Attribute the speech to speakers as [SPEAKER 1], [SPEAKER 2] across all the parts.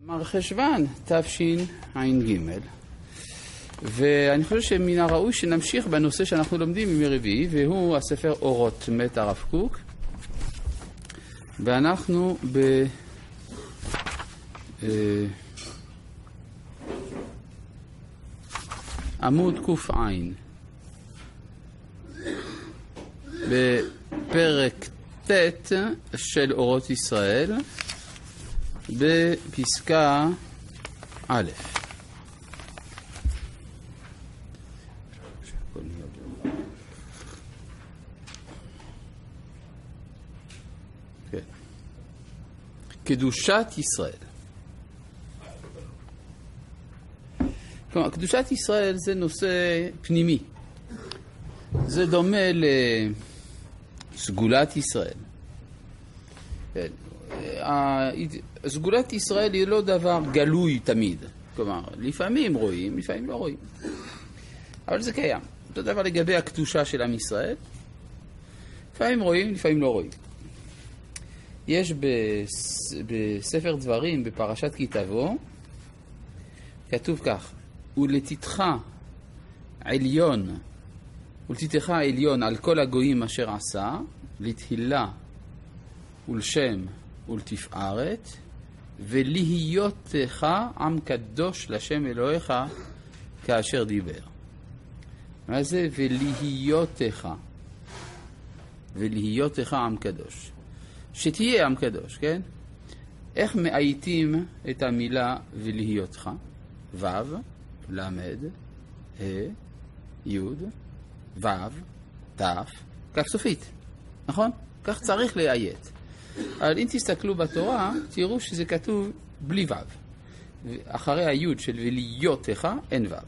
[SPEAKER 1] מרחשוון תשע"ג, ואני חושב שמן הראוי שנמשיך בנושא שאנחנו לומדים מימי רביעי, והוא הספר אורות מת הרב קוק, ואנחנו עמוד ק"ע בפרק ט' של אורות ישראל בפסקה א'. קדושת ישראל. כלומר, קדושת ישראל זה נושא פנימי. זה דומה לסגולת ישראל. סגולת ישראל היא לא דבר גלוי תמיד. כלומר, לפעמים רואים, לפעמים לא רואים. אבל זה קיים. אותו דבר לגבי הקדושה של עם ישראל. לפעמים רואים, לפעמים לא רואים. יש בספר דברים, בפרשת כי תבוא, כתוב כך: ולתתך עליון על כל הגויים אשר עשה, לתהילה ולשם ולתפארת, ולהיותך עם קדוש לשם אלוהיך כאשר דיבר. מה זה ולהיותך? ולהיותך עם קדוש. שתהיה עם קדוש, כן? איך מאייתים את המילה ולהיותך? ו', למד, ה', י', ו', ת', כך סופית, נכון? כך צריך לאיית. אבל אם תסתכלו בתורה, תראו שזה כתוב בלי ו'. אחרי הי' של ולהיותך אין ו'.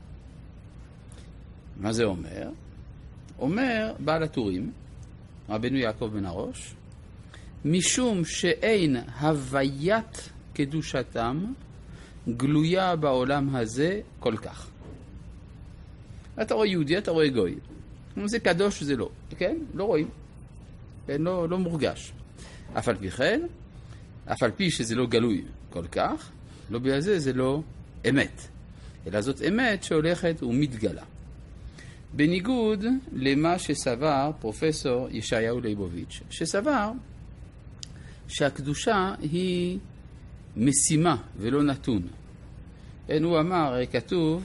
[SPEAKER 1] מה זה אומר? אומר בעל הטורים, רבנו יעקב בן הראש, משום שאין הוויית קדושתם גלויה בעולם הזה כל כך. אתה רואה יהודי, אתה רואה גוי. זה קדוש, זה לא. כן? לא רואים. לא מורגש. אף על פי כן, אף על פי שזה לא גלוי כל כך, לא בגלל זה לא אמת. אלא זאת אמת שהולכת ומתגלה. בניגוד למה שסבר פרופסור ישעיהו ליבוביץ', שסבר שהקדושה היא משימה ולא נתון. הוא אמר, כתוב,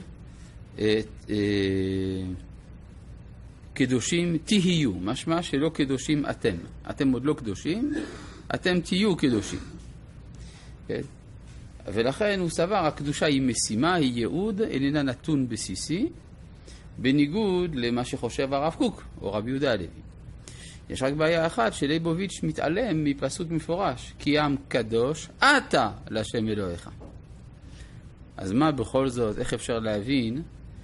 [SPEAKER 1] קדושים תהיו, משמע שלא קדושים אתם. אתם עוד לא קדושים, אתם תהיו קדושים. כן? ולכן הוא סבר, הקדושה היא משימה, היא ייעוד, איננה נתון בסיסי, בניגוד למה שחושב הרב קוק או רבי יהודה הלוי. יש רק בעיה אחת, שליבוביץ' מתעלם מפסוק מפורש, כי עם קדוש אתה לשם אלוהיך. אז מה בכל זאת, איך אפשר להבין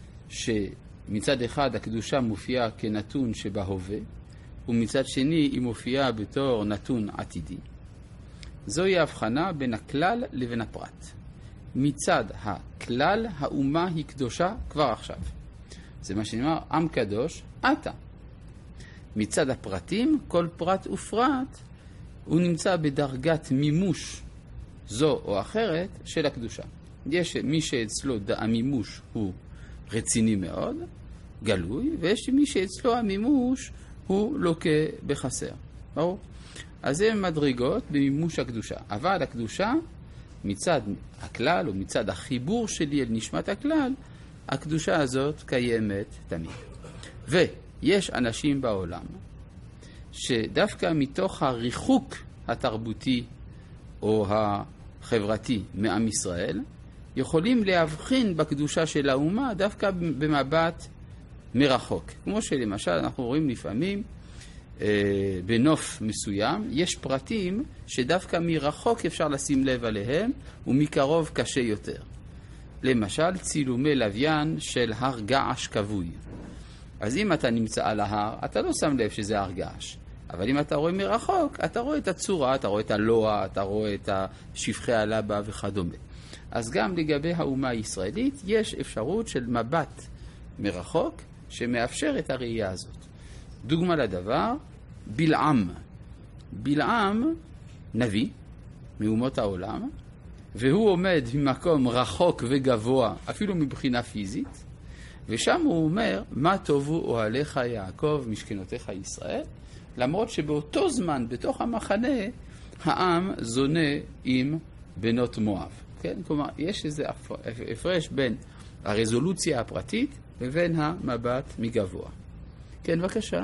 [SPEAKER 1] שמצד אחד הקדושה מופיעה כנתון שבהווה, ומצד שני היא מופיעה בתור נתון עתידי? זוהי ההבחנה בין הכלל לבין הפרט. מצד הכלל האומה היא קדושה כבר עכשיו. זה מה שנאמר, עם קדוש אתה. מצד הפרטים, כל פרט ופרט הוא נמצא בדרגת מימוש זו או אחרת של הקדושה. יש מי שאצלו המימוש הוא רציני מאוד, גלוי, ויש מי שאצלו המימוש הוא לוקה בחסר. ברור? אז זה מדרגות במימוש הקדושה. אבל הקדושה, מצד הכלל או מצד החיבור שלי אל נשמת הכלל, הקדושה הזאת קיימת תמיד. ויש אנשים בעולם שדווקא מתוך הריחוק התרבותי או החברתי מעם ישראל, יכולים להבחין בקדושה של האומה דווקא במבט מרחוק. כמו שלמשל אנחנו רואים לפעמים בנוף מסוים, יש פרטים שדווקא מרחוק אפשר לשים לב עליהם, ומקרוב קשה יותר. למשל, צילומי לוויין של הר געש כבוי. אז אם אתה נמצא על ההר, אתה לא שם לב שזה הר געש. אבל אם אתה רואה מרחוק, אתה רואה את הצורה, אתה רואה את הלוע, אתה רואה את שפחי הלבה וכדומה. אז גם לגבי האומה הישראלית, יש אפשרות של מבט מרחוק שמאפשר את הראייה הזאת. דוגמה לדבר, בלעם. בלעם, נביא מאומות העולם, והוא עומד במקום רחוק וגבוה, אפילו מבחינה פיזית, ושם הוא אומר, מה טובו אוהליך יעקב, משכנותיך ישראל, למרות שבאותו זמן, בתוך המחנה, העם זונה עם בנות מואב. כן? כלומר, יש איזה הפרש בין הרזולוציה הפרטית לבין המבט מגבוה. כן, בבקשה.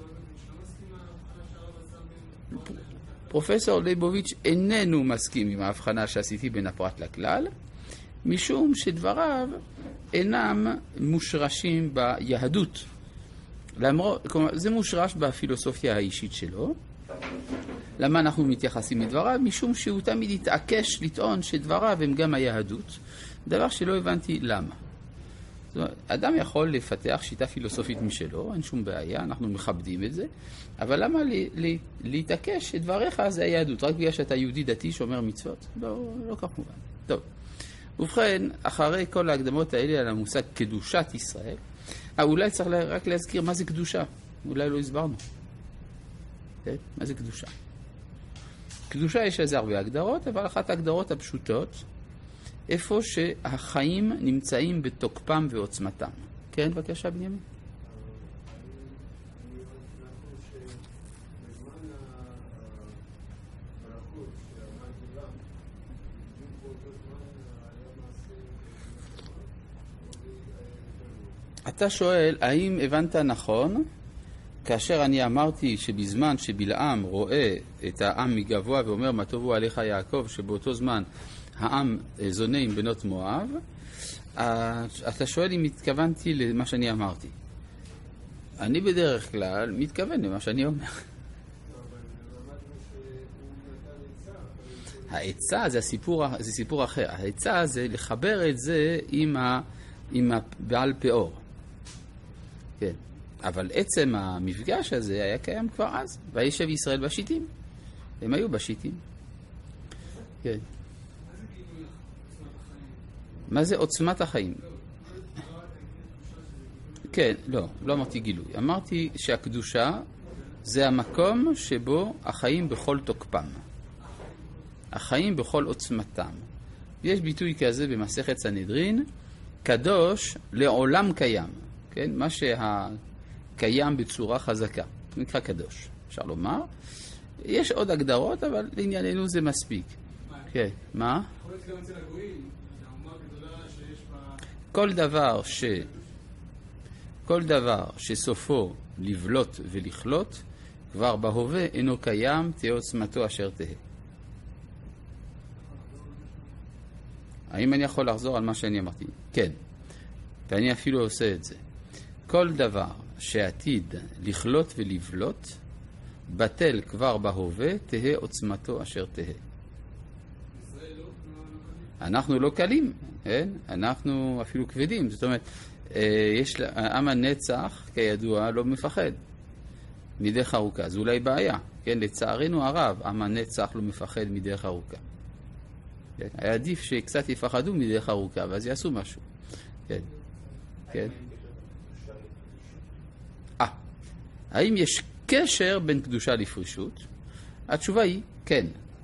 [SPEAKER 1] פרופסור ליבוביץ' איננו מסכים עם ההבחנה שעשיתי בין הפרט לכלל, משום שדבריו אינם מושרשים ביהדות. כלומר, זה מושרש בפילוסופיה האישית שלו. למה אנחנו מתייחסים לדבריו? משום שהוא תמיד התעקש לטעון שדבריו הם גם היהדות, דבר שלא הבנתי למה. זאת אומרת, אדם יכול לפתח שיטה פילוסופית משלו, אין שום בעיה, אנחנו מכבדים את זה, אבל למה להתעקש שדבריך זה היהדות, רק בגלל שאתה יהודי דתי שומר מצוות? לא כך מובן. טוב, ובכן, אחרי כל ההקדמות האלה על המושג קדושת ישראל, אולי צריך רק להזכיר מה זה קדושה, אולי לא הסברנו. מה זה קדושה? קדושה יש לזה הרבה הגדרות, אבל אחת ההגדרות הפשוטות, איפה שהחיים נמצאים בתוקפם ועוצמתם. כן, בבקשה, בנימין. אתה שואל, האם הבנת נכון, כאשר אני אמרתי שבזמן שבלעם רואה את העם מגבוה ואומר מה טובו עליך יעקב, שבאותו זמן העם זונה עם בנות מואב, אתה שואל אם התכוונתי למה שאני אמרתי. אני בדרך כלל מתכוון למה שאני אומר. העצה זה סיפור אחר. העצה זה לחבר את זה עם הבעל פאור. כן. אבל עצם המפגש הזה היה קיים כבר אז, וישב ישראל בשיטים. הם היו בשיטים. כן. מה זה עוצמת החיים? כן, לא אמרתי גילוי. אמרתי שהקדושה זה המקום שבו החיים בכל תוקפם. החיים בכל עוצמתם. יש ביטוי כזה במסכת סנהדרין, קדוש לעולם קיים. כן? מה קיים בצורה חזקה. זה נקרא קדוש, אפשר לומר. יש עוד הגדרות, אבל לענייננו זה מספיק. כן, מה?
[SPEAKER 2] יכול להיות גם אצל הגויים, שהאומה גדולה שיש בה...
[SPEAKER 1] כל דבר שסופו לבלוט ולכלות, כבר בהווה אינו קיים, תהיה עוצמתו אשר תהיה. האם אני יכול לחזור על מה שאני אמרתי? כן, ואני אפילו עושה את זה. כל דבר שעתיד לכלות ולבלוט, בטל כבר בהווה, תהיה עוצמתו אשר תהיה. אנחנו לא קלים, אנחנו אפילו כבדים. זאת אומרת, עם הנצח, כידוע, לא מפחד מדרך ארוכה. זו אולי בעיה. כן? לצערנו הרב, עם הנצח לא מפחד מדרך ארוכה. כן? היה עדיף שקצת יפחדו מדרך ארוכה, ואז יעשו משהו. כן. כן. האם יש קשר בין קדושה לפרישות? התשובה היא כן.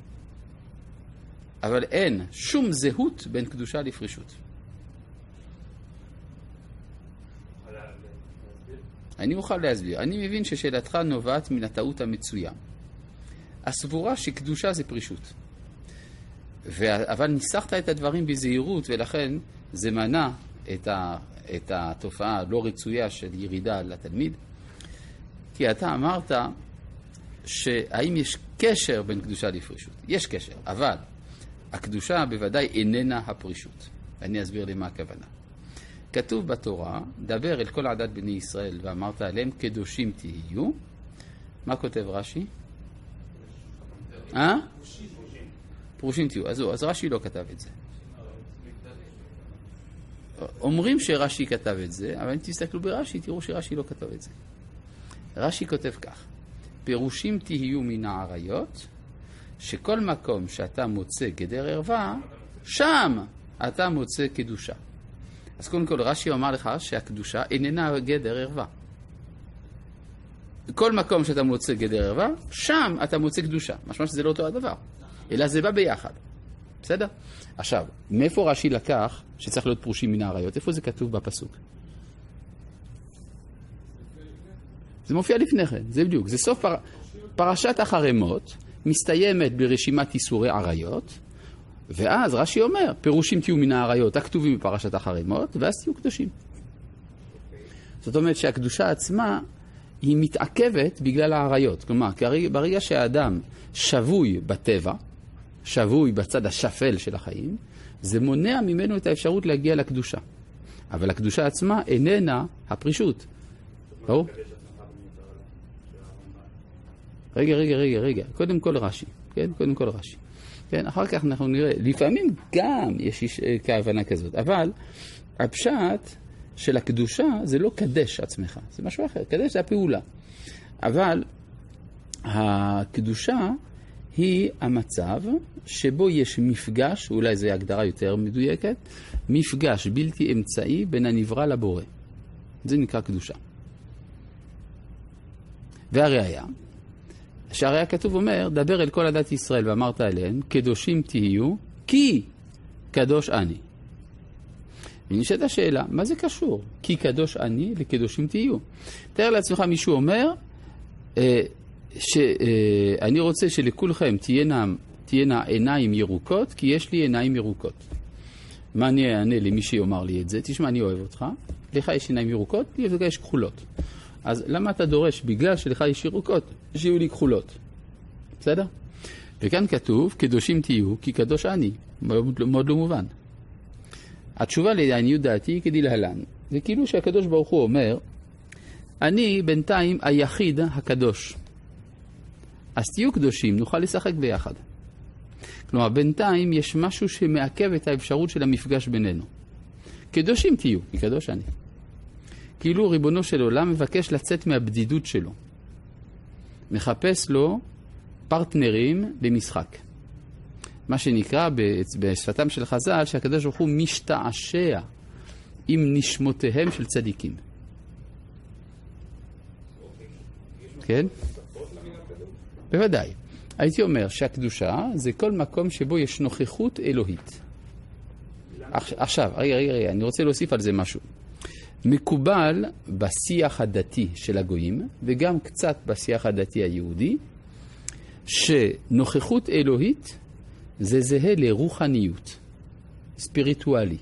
[SPEAKER 1] אבל אין שום זהות בין קדושה לפרישות. אני אוכל להסביר. אני מבין ששאלתך נובעת מן הטעות המצויה. הסבורה שקדושה זה פרישות. אבל ניסחת את הדברים בזהירות, ולכן זה מנע את התופעה הלא רצויה של ירידה לתלמיד. כי אתה אמרת שהאם יש קשר בין קדושה לפרישות. יש קשר, אבל הקדושה בוודאי איננה הפרישות. אני אסביר למה הכוונה. כתוב בתורה, דבר אל כל עדת בני ישראל ואמרת עליהם קדושים תהיו. מה כותב רש"י? פרושים תהיו. אז רש"י לא כתב את זה. אומרים שרש"י כתב את זה, אבל אם תסתכלו ברש"י, תראו שרש"י לא כתב את זה. רש"י כותב כך, פירושים תהיו מן העריות, שכל מקום שאתה מוצא גדר ערווה, שם אתה מוצא קדושה. אז קודם כל רש"י אומר לך שהקדושה איננה גדר ערווה. כל מקום שאתה מוצא גדר ערווה, שם אתה מוצא קדושה. משמע שזה לא אותו הדבר, אלא זה בא ביחד. בסדר? עכשיו, מאיפה רש"י לקח שצריך להיות פרושים מן האריות? איפה זה כתוב בפסוק? זה מופיע לפני כן, זה בדיוק. זה סוף פרשת החרמות, מסתיימת ברשימת איסורי עריות, ואז רש"י אומר, פירושים תהיו מן האריות הכתובים בפרשת החרמות, ואז תהיו קדושים. זאת אומרת שהקדושה עצמה היא מתעכבת בגלל העריות. כלומר, ברגע שהאדם שבוי בטבע, שבוי בצד השפל של החיים, זה מונע ממנו את האפשרות להגיע לקדושה. אבל הקדושה עצמה איננה הפרישות. ברור? רגע. קודם כל רש"י. כן, קודם כל רש"י. כן, אחר כך אנחנו נראה. לפעמים גם יש כהבנה כזאת. אבל הפשט של הקדושה זה לא קדש עצמך. זה משהו אחר. קדש זה הפעולה. אבל הקדושה היא המצב שבו יש מפגש, אולי זו הגדרה יותר מדויקת, מפגש בלתי אמצעי בין הנברא לבורא. זה נקרא קדושה. והראיה, שהראיה כתוב אומר, דבר אל כל עדת ישראל ואמרת אליהם, קדושים תהיו, כי קדוש אני. ונשאלת השאלה, מה זה קשור? כי קדוש אני לקדושים תהיו. תאר לעצמך מישהו אומר, שאני רוצה שלכולכם תהיינה עיניים ירוקות, כי יש לי עיניים ירוקות. מה אני אענה למי שיאמר לי את זה? תשמע, אני אוהב אותך, לך יש עיניים ירוקות, לי יש כחולות. אז למה אתה דורש, בגלל שלך יש ירוקות, שיהיו לי כחולות? בסדר? וכאן כתוב, קדושים תהיו, כי קדוש אני. מאוד לא מובן. התשובה לעניות דעתי היא כדלהלן. זה כאילו שהקדוש ברוך הוא אומר, אני בינתיים היחיד הקדוש. אז תהיו קדושים, נוכל לשחק ביחד. כלומר, בינתיים יש משהו שמעכב את האפשרות של המפגש בינינו. קדושים תהיו, כי קדוש אני. כאילו ריבונו של עולם מבקש לצאת מהבדידות שלו. מחפש לו פרטנרים למשחק. מה שנקרא בשפתם של חז"ל, שהקדוש ברוך הוא משתעשע עם נשמותיהם של צדיקים. כן? בוודאי. הייתי אומר שהקדושה זה כל מקום שבו יש נוכחות אלוהית. עכשיו, רגע, אני רוצה להוסיף על זה משהו. מקובל בשיח הדתי של הגויים, וגם קצת בשיח הדתי היהודי, שנוכחות אלוהית זה זהה לרוחניות, ספיריטואלי.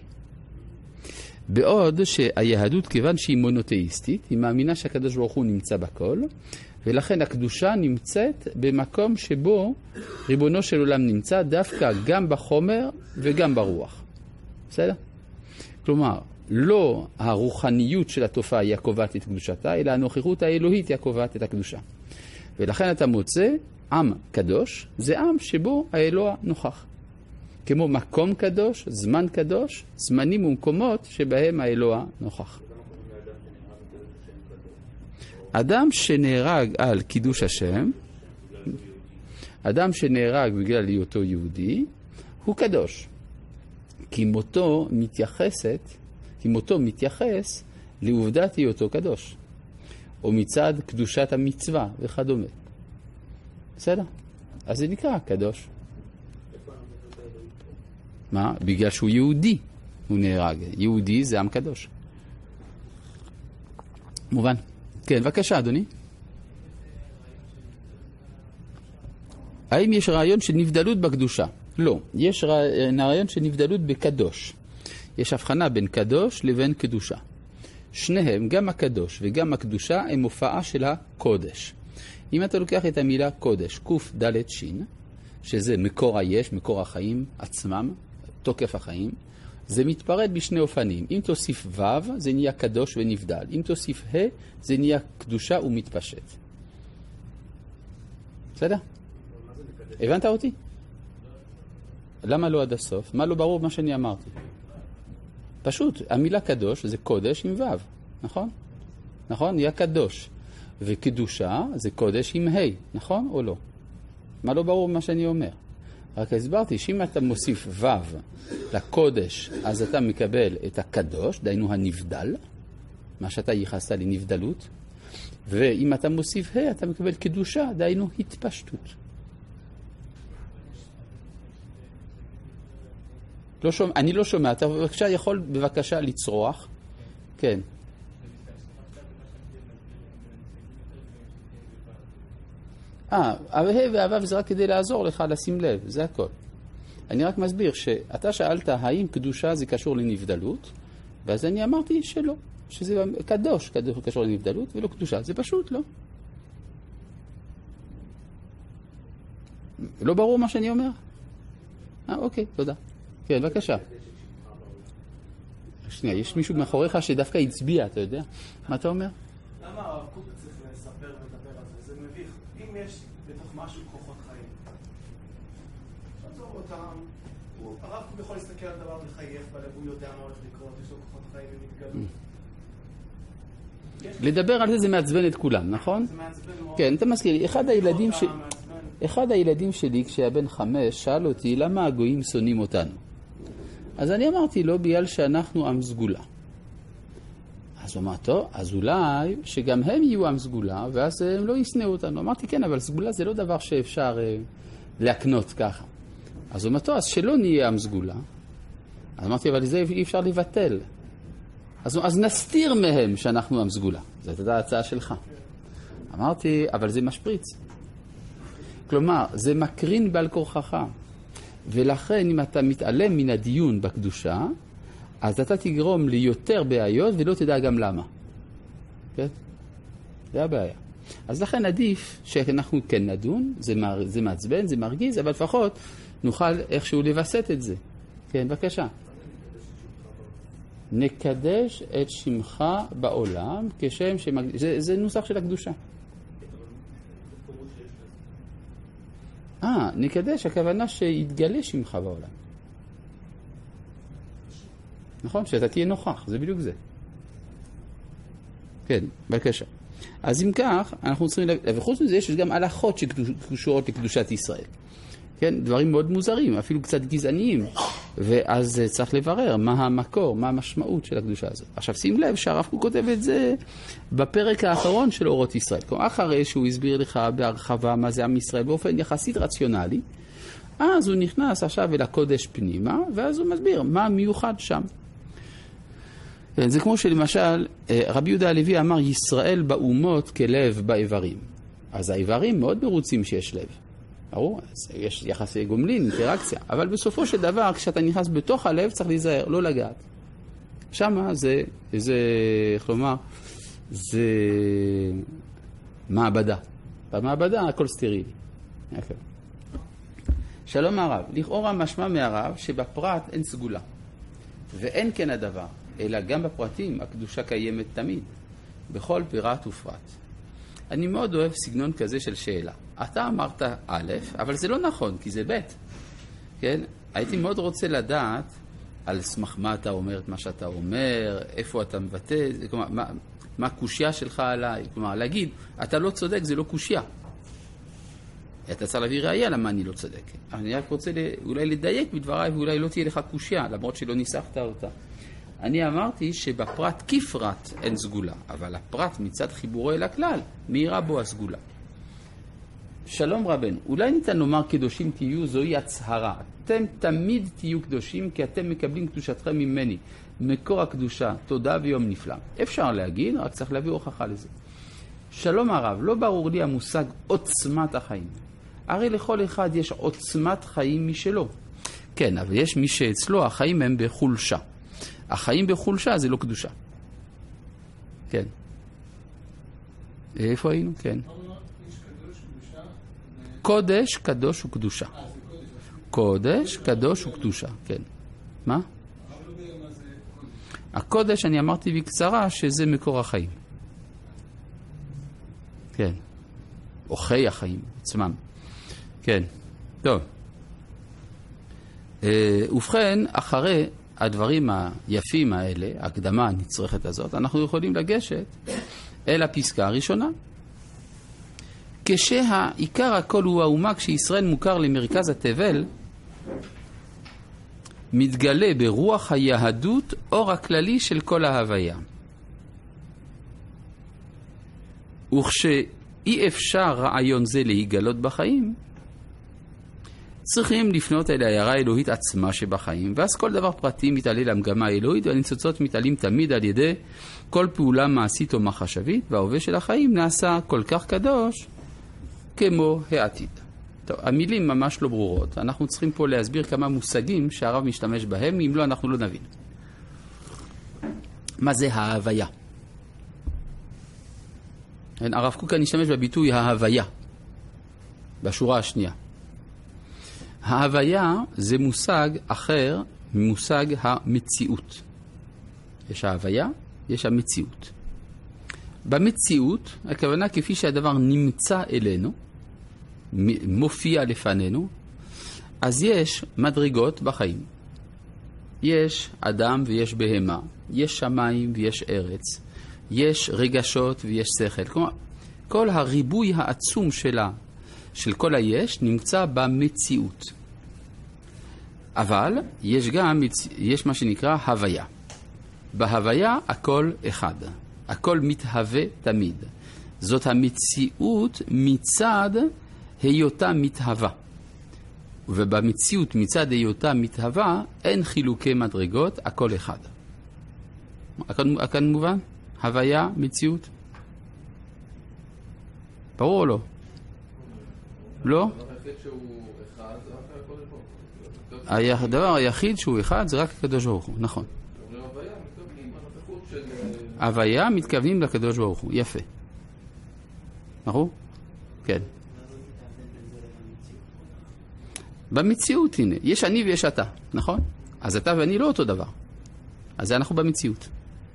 [SPEAKER 1] בעוד שהיהדות, כיוון שהיא מונותאיסטית, היא מאמינה שהקדוש ברוך הוא נמצא בכל, ולכן הקדושה נמצאת במקום שבו ריבונו של עולם נמצא דווקא גם בחומר וגם ברוח. בסדר? כלומר, לא הרוחניות של התופעה היא הקובעת את קדושתה, אלא הנוכחות האלוהית היא הקובעת את הקדושה. ולכן אתה מוצא עם קדוש, זה עם שבו האלוה נוכח. כמו מקום קדוש, זמן קדוש, זמנים ומקומות שבהם האלוה נוכח. אדם שנהרג על קידוש השם, אדם שנהרג בגלל היותו יהודי, הוא קדוש. כי מותו מתייחס לעובדת היותו קדוש. או מצד קדושת המצווה וכדומה. בסדר? אז זה נקרא קדוש. מה? בגלל שהוא יהודי הוא נהרג. יהודי זה עם קדוש. מובן? כן, בבקשה אדוני. האם יש רעיון של נבדלות בקדושה? לא. יש רעיון של נבדלות בקדוש. יש הבחנה בין קדוש לבין קדושה. שניהם, גם הקדוש וגם הקדושה, הם הופעה של הקודש. אם אתה לוקח את המילה קודש, קוף דלת שין, שזה מקור היש, מקור החיים עצמם, תוקף החיים, זה מתפרד בשני אופנים. אם תוסיף ו' זה נהיה קדוש ונבדל. אם תוסיף ה' זה נהיה קדושה ומתפשט. בסדר? הבנת אותי? למה לא עד הסוף? מה לא ברור מה שאני אמרתי? פשוט, המילה קדוש זה קודש עם ו', נכון? נכון? נהיה קדוש. וקדושה זה קודש עם ה', נכון או לא? מה לא ברור מה שאני אומר? רק הסברתי שאם אתה מוסיף ו' לקודש, אז אתה מקבל את הקדוש, דיינו הנבדל, מה שאתה ייחסת לנבדלות, ואם אתה מוסיף ה' אתה מקבל קדושה, דיינו התפשטות. אני לא שומע. אתה בבקשה לצרוח. כן. והוו זה רק כדי לעזור לך לשים לב, זה הכל. אני רק מסביר שאתה שאלת האם קדושה זה קשור לנבדלות, ואז אני אמרתי שלא, שזה קדוש קשור לנבדלות ולא קדושה, זה פשוט לא. לא ברור מה שאני אומר? אוקיי, תודה. כן, בבקשה. שנייה, יש מישהו מאחוריך שדווקא הצביע, אתה יודע? מה אתה אומר?
[SPEAKER 2] למה הרב קוק צריך לספר ולדבר על זה? זה מביך. אם יש בתוך משהו כוחות חיים, תעזור אותם. הרב קוק יכול להסתכל על דבר ולחייך בלב, הוא יודע מה הולך לקרות, יש לו כוחות חיים ומתגלות.
[SPEAKER 1] לדבר על זה מעצבן את כולם, נכון?
[SPEAKER 2] זה מעצבן מאוד.
[SPEAKER 1] כן, אתה מזכיר לי, אחד הילדים שלי כשהיה בן 5 שאל אותי למה הגויים שונאים אותנו. אז אני אמרתי לו בגלל שאנחנו עם סגולה. אז הוא אמר, טוב, אז אולי שגם הם יהיו עם סגולה ואז הם לא ישנאו אותנו. אמרתי כן, אבל סגולה זה לא דבר שאפשר להקנות ככה. אז הוא אמר, טוב, אז שלא נהיה עם סגולה. אז אמרתי, אבל זה אי אפשר לבטל. אז נסתיר מהם שאנחנו עם סגולה. זאת הייתה ההצעה שלך. אמרתי, אבל זה משפריץ. כלומר, זה מקרין בעל כורחך. ולכן אם אתה מתעלם מן הדיון בקדושה, אז אתה תגרום ליותר בעיות ולא תדע גם למה. כן? זה הבעיה. אז לכן עדיף שאנחנו כן נדון, זה מעצבן, זה מרגיז, אבל לפחות נוכל איכשהו לבסט את זה. כן, בבקשה. נקדש את שמך בעולם כשם שמקדש. זה נוסח של הקדושה. נקדש, הכוונה שיתגלה שמך בעולם. נכון? שאתה תהיה נוכח, זה בדיוק זה. כן, בבקשה. אז אם כך, אנחנו צריכים... וחוץ מזה יש גם הלכות שקשורות לקדושת ישראל. כן, דברים מאוד מוזרים, אפילו קצת גזעניים. ואז צריך לברר מה המקור, מה המשמעות של הקדושה הזאת. עכשיו שים לב שהרב קוק כותב את זה בפרק האחרון של אורות ישראל. כלומר, אחרי שהוא הסביר לך בהרחבה מה זה עם ישראל באופן יחסית רציונלי, אז הוא נכנס עכשיו אל הקודש פנימה, ואז הוא מסביר מה מיוחד שם. זה כמו שלמשל, רבי יהודה הלוי אמר, ישראל באומות כלב באיברים. אז האיברים מאוד מרוצים שיש לב. ברור, יש יחסי גומלין, אינטראקציה, אבל בסופו של דבר, כשאתה נכנס בתוך הלב, צריך להיזהר, לא לגעת. שמה זה, איך לומר, זה מעבדה. במעבדה הכל סטרילי. יפה. שלום הרב, לכאורה משמע מהרב שבפרט אין סגולה. ואין כן הדבר, אלא גם בפרטים הקדושה קיימת תמיד, בכל פירט ופרט. אני מאוד אוהב סגנון כזה של שאלה. אתה אמרת א', אבל זה לא נכון, כי זה ב'. כן? הייתי מאוד רוצה לדעת על סמך מה אתה אומר את מה שאתה אומר, איפה אתה מבטא, כלומר, מה הקושיה שלך עליי. כלומר, להגיד, אתה לא צודק, זה לא קושיה. אתה צריך להביא ראייה למה אני לא צודק. אני רק רוצה אולי לדייק בדבריי, ואולי לא תהיה לך קושיה, למרות שלא ניסחת אותה. אני אמרתי שבפרט כפרט אין סגולה, אבל הפרט מצד חיבורו אל הכלל, מהירה בו הסגולה. שלום רבנו, אולי ניתן לומר קדושים תהיו, זוהי הצהרה. אתם תמיד תהיו קדושים, כי אתם מקבלים קדושתכם ממני. מקור הקדושה, תודה ויום נפלא. אפשר להגיד, רק צריך להביא הוכחה לזה. שלום הרב, לא ברור לי המושג עוצמת החיים. הרי לכל אחד יש עוצמת חיים משלו. כן, אבל יש מי שאצלו החיים הם בחולשה. החיים בחולשה זה לא קדושה. כן. איפה היינו? כן. קודש, קדוש וקדושה. קודש, קדוש וקדושה. כן. מה? הקודש, אני אמרתי בקצרה שזה מקור החיים. כן. או חי החיים עצמם. כן. טוב. ובכן, אחרי הדברים היפים האלה, ההקדמה הנצרכת הזאת, אנחנו יכולים לגשת אל הפסקה הראשונה. כשהעיקר הכל הוא האומה, כשישראל מוכר למרכז התבל, מתגלה ברוח היהדות אור הכללי של כל ההוויה. וכשאי אפשר רעיון זה להיגלות בחיים, צריכים לפנות אל העיירה האלוהית עצמה שבחיים, ואז כל דבר פרטי מתעלה למגמה האלוהית, והניצוצות מתעלים תמיד על ידי כל פעולה מעשית או מחשבית, וההווה של החיים נעשה כל כך קדוש כמו העתיד. טוב, המילים ממש לא ברורות. אנחנו צריכים פה להסביר כמה מושגים שהרב משתמש בהם, אם לא אנחנו לא נבין. מה זה ההוויה? הרב קוק נשתמש בביטוי ההוויה, בשורה השנייה. ההוויה זה מושג אחר ממושג המציאות. יש ההוויה, יש המציאות. במציאות, הכוונה כפי שהדבר נמצא אלינו, מופיע לפנינו, אז יש מדרגות בחיים. יש אדם ויש בהמה, יש שמיים ויש ארץ, יש רגשות ויש שכל. כלומר, כל הריבוי העצום של כל היש נמצא במציאות. אבל יש מה שנקרא הוויה. בהוויה הכל אחד. הכל מתהווה תמיד. זאת המציאות מצד היותה מתהווה. ובמציאות מצד היותה מתהווה אין חילוקי מדרגות, הכל אחד. כאן מובן? הוויה, מציאות? ברור או לא? לא? הדבר היחיד שהוא אחד זה רק הקדוש ברוך הוא, נכון. הוויה מתכוונים לקדוש ברוך הוא, יפה. נכון? כן. במציאות, הנה, יש אני ויש אתה, נכון? אז אתה ואני לא אותו דבר. אז זה אנחנו במציאות.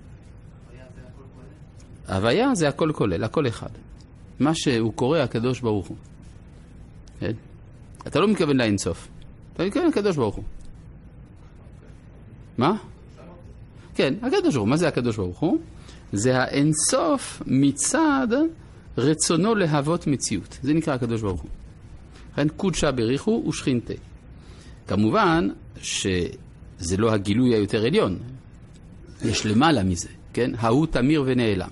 [SPEAKER 1] הוויה זה הכל כולל, הכל אחד. מה שהוא קורא הקדוש ברוך הוא. כן? אתה לא מתכוון לאינסוף. אתה מתכוון לקדוש ברוך הוא. מה? כן, הקדוש ברוך הוא. מה זה הקדוש ברוך הוא? זה האינסוף מצד רצונו להוות מציאות. זה נקרא הקדוש ברוך הוא. לכן קודשה בריחו ושכינתה. כמובן שזה לא הגילוי היותר עליון. יש למעלה מזה, כן? ההוא תמיר ונעלם.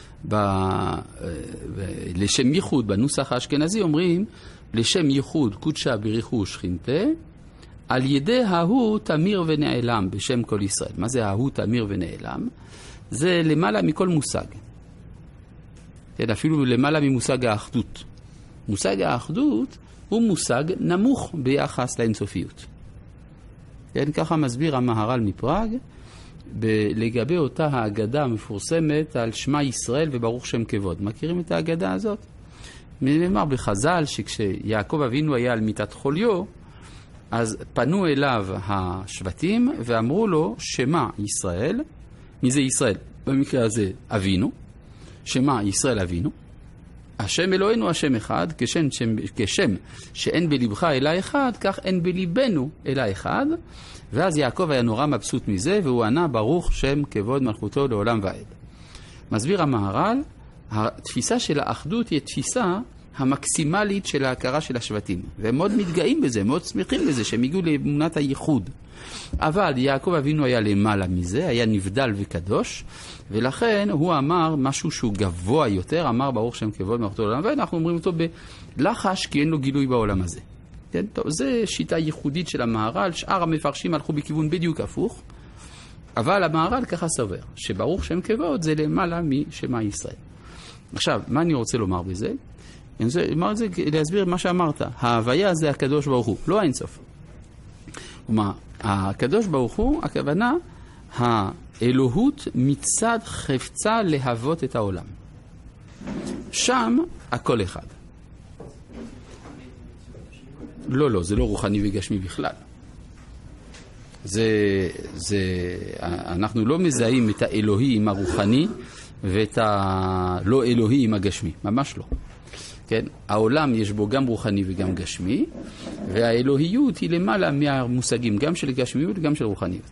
[SPEAKER 1] לשם ייחוד, בנוסח האשכנזי אומרים, לשם ייחוד קודשה בריחו ושכינתה, על ידי ההוא תמיר ונעלם בשם כל ישראל. מה זה ההוא תמיר ונעלם? זה למעלה מכל מושג. כן, אפילו למעלה ממושג האחדות. מושג האחדות הוא מושג נמוך ביחס לאינסופיות. כן, ככה מסביר המהר"ל מפראג, לגבי אותה האגדה המפורסמת על שמע ישראל וברוך שם כבוד. מכירים את האגדה הזאת? נאמר בחז"ל שכשיעקב אבינו היה על מיטת חוליו, אז פנו אליו השבטים ואמרו לו, שמע ישראל, מי זה ישראל? במקרה הזה אבינו, שמע ישראל אבינו, השם אלוהינו השם אחד, כשם שאין בלבך אלא אחד, כך אין בליבנו אלא אחד. ואז יעקב היה נורא מבסוט מזה, והוא ענה ברוך שם כבוד מלכותו לעולם ועד. מסביר המהר"ל, התפיסה של האחדות היא תפיסה המקסימלית של ההכרה של השבטים. והם מאוד מתגאים בזה, מאוד שמחים בזה, שהם הגיעו לאמונת הייחוד. אבל יעקב אבינו היה למעלה מזה, היה נבדל וקדוש, ולכן הוא אמר משהו שהוא גבוה יותר, אמר ברוך שם כבוד מלכותו לעולם ועד, אנחנו אומרים אותו בלחש, כי אין לו גילוי בעולם הזה. כן, טוב, זה שיטה ייחודית של המהר"ל, שאר המפרשים הלכו בכיוון בדיוק הפוך, אבל המהר"ל ככה סובר, שברוך שם כבוד זה למעלה משמע ישראל. עכשיו, מה אני רוצה לומר בזה? אני רוצה לומר את זה, להסביר מה שאמרת. ההוויה זה הקדוש ברוך הוא, לא האינסוף. כלומר, הקדוש ברוך הוא, הכוונה, האלוהות מצד חפצה להוות את העולם. שם הכל אחד. לא, זה לא רוחני וגשמי בכלל. אנחנו לא מזהים את האלוהי עם הרוחני ואת הלא אלוהי עם הגשמי, ממש לא. כן? העולם יש בו גם רוחני וגם גשמי, והאלוהיות היא למעלה מהמושגים גם של גשמיות וגם של רוחניות.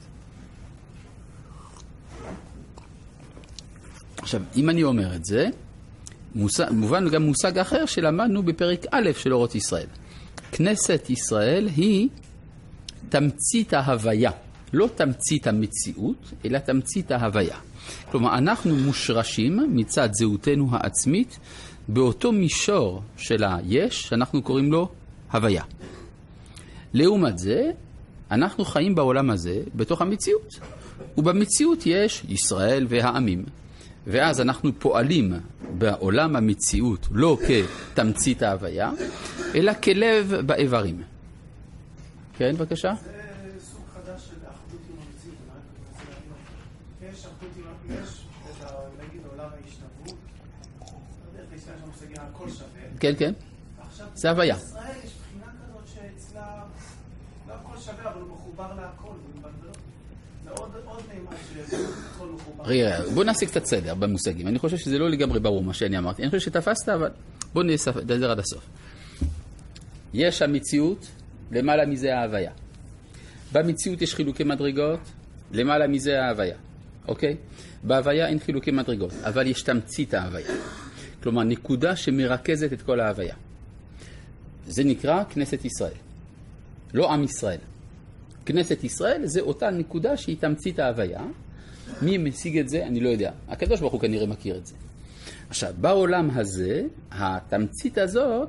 [SPEAKER 1] עכשיו, אם אני אומר את זה, מובן גם מושג אחר שלמדנו בפרק א' של אורות ישראל. כנסת ישראל היא תמצית ההוויה, לא תמצית המציאות, אלא תמצית ההוויה. כלומר, אנחנו מושרשים מצד זהותנו העצמית באותו מישור של היש, שאנחנו קוראים לו הוויה. לעומת זה, אנחנו חיים בעולם הזה בתוך המציאות. ובמציאות יש ישראל והעמים. ואז אנחנו פועלים בעולם המציאות לא כתמצית ההוויה, אלא כלב באיברים. כן, בבקשה?
[SPEAKER 2] זה סוג חדש של אחדות עם המציאות. יש אחדות עם... יש את נגיד עולם ההשתוות. בדרך כלל יש שם מושגים על הכל שווה.
[SPEAKER 1] כן, כן. זה הוויה.
[SPEAKER 2] בישראל יש בחינה כזאת שאצלה לא הכל שווה, אבל הוא מחובר להכל. זה עוד נאמר שהכל מחובר.
[SPEAKER 1] רגע, בוא נעשה קצת סדר במושגים. אני חושב שזה לא לגמרי ברור מה שאני אמרתי. אני חושב שתפסת, אבל בוא נדבר עד הסוף. יש המציאות, למעלה מזה ההוויה. במציאות יש חילוקי מדרגות, למעלה מזה ההוויה. אוקיי? בהוויה אין חילוקי מדרגות, אבל יש תמצית ההוויה. כלומר, נקודה שמרכזת את כל ההוויה. זה נקרא כנסת ישראל. לא עם ישראל. כנסת ישראל זה אותה נקודה שהיא תמצית ההוויה. מי משיג את זה? אני לא יודע. הקדוש ברוך הוא כנראה מכיר את זה. עכשיו, בעולם הזה, התמצית הזאת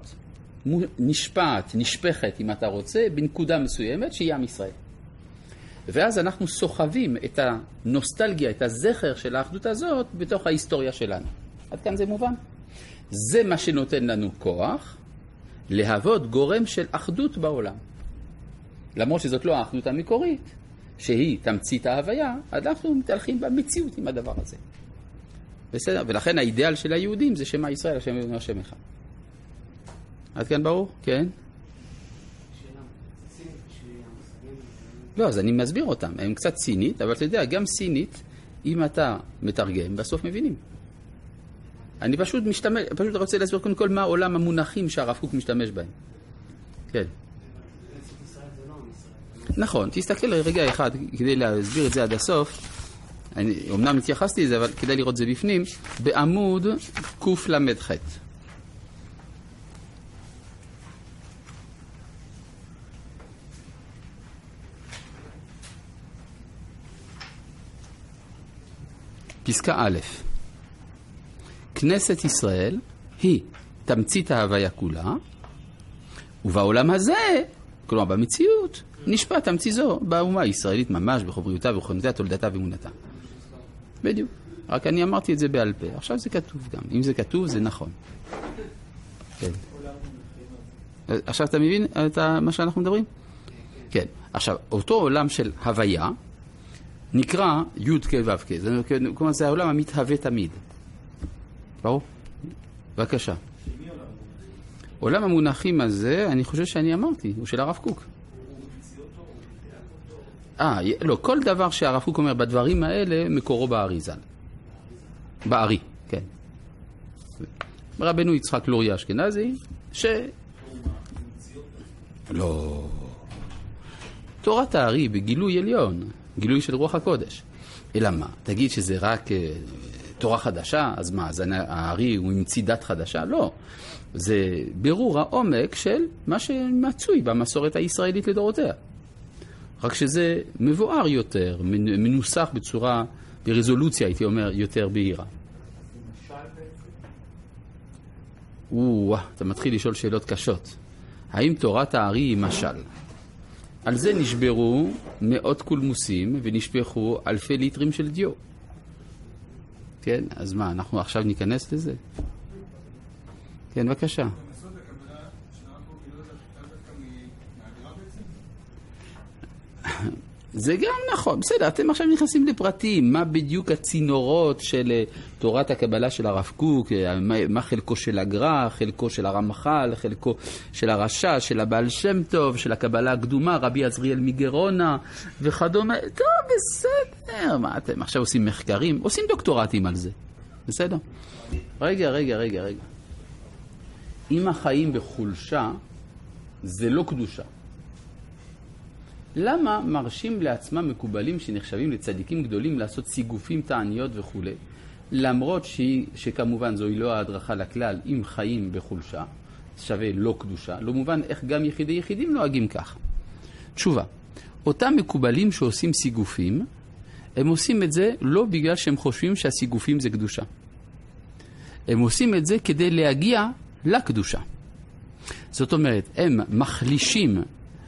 [SPEAKER 1] נשפכת, אם אתה רוצה, בנקודה מסוימת שהיא עם ישראל. ואז אנחנו סוחבים את הנוסטלגיה, את הזכר של האחדות הזאת בתוך ההיסטוריה שלנו. עד כאן זה מובן. זה מה שנותן לנו כוח להוות גורם של אחדות בעולם. למרות שזאת לא האחדות המקורית, שהיא תמצית ההוויה, אנחנו מתהלכים במציאות עם הדבר הזה. בסדר? ולכן האידאל של היהודים זה שמה ישראל, השם אלוהינו השם אחד. עד כאן ברור? כן? לא, אז אני מסביר אותם. הם קצת סינית, אבל אתה יודע, גם סינית, אם אתה מתרגם, בסוף מבינים. אני פשוט רוצה להסביר קודם כל מה עולם המונחים שהרב קוק משתמש בהם. כן. נכון, תסתכל רגע אחד כדי להסביר את זה עד הסוף. אני אמנם התייחסתי לזה, אבל כדאי לראות זה בפנים. בעמוד קל"ח. פסקה א', כנסת ישראל היא תמצית ההוויה כולה, ובעולם הזה, כלומר במציאות, נשפע תמצית זו באומה הישראלית ממש, בחובריותה וחונותיה, תולדתה ואמונתה. בדיוק. רק אני אמרתי את זה בעל פה. עכשיו זה כתוב גם. אם זה כתוב, זה נכון. כן. עכשיו אתה מבין את מה שאנחנו מדברים? כן. עכשיו, אותו עולם של הוויה, נקרא י' כ' ו' כ'. כלומר, זה העולם המתהווה תמיד. ברור? בבקשה. עולם המונחים הזה, אני חושב שאני אמרתי, הוא של הרב קוק. לא, כל דבר שהרב קוק אומר בדברים האלה, מקורו בארי ז"ל. בארי, כן. רבנו יצחק לורי אשכנזי, לא. תורת הארי בגילוי עליון, גילוי של רוח הקודש. אלא מה? תגיד שזה רק תורה חדשה, אז מה? אז הארי הוא המציא דת חדשה? לא. זה בירור העומק של מה שמצוי במסורת הישראלית לדורותיה. רק שזה מבואר יותר, מנוסח בצורה, ברזולוציה, הייתי אומר, יותר בהירה. אתה מתחיל לשאול שאלות קשות. האם תורת הארי היא משל? על זה נשברו מאות קולמוסים ונשפכו אלפי ליטרים של דיו. כן, אז מה, אנחנו עכשיו ניכנס לזה? כן, בבקשה. זה גם נכון, בסדר, אתם עכשיו נכנסים לפרטים, מה בדיוק הצינורות של תורת הקבלה של הרב קוק, מה חלקו של הגר"א, חלקו של הרמח"ל, חלקו של הרש"ש, של הבעל שם טוב, של הקבלה הקדומה, רבי עזריאל מגרונה וכדומה. טוב, בסדר, מה אתם עכשיו עושים מחקרים, עושים דוקטורטים על זה, בסדר? רגע. אם החיים בחולשה, זה לא קדושה. למה מרשים לעצמם מקובלים שנחשבים לצדיקים גדולים לעשות סיגופים, תעניות וכו'? למרות שכמובן זוהי לא ההדרכה לכלל, אם חיים בחולשה, שווה לא קדושה, לא מובן איך גם יחידים נוהגים כך. תשובה, אותם מקובלים שעושים סיגופים, הם עושים את זה לא בגלל שהם חושבים שהסיגופים זה קדושה. הם עושים את זה כדי להגיע לקדושה. זאת אומרת, הם מחלישים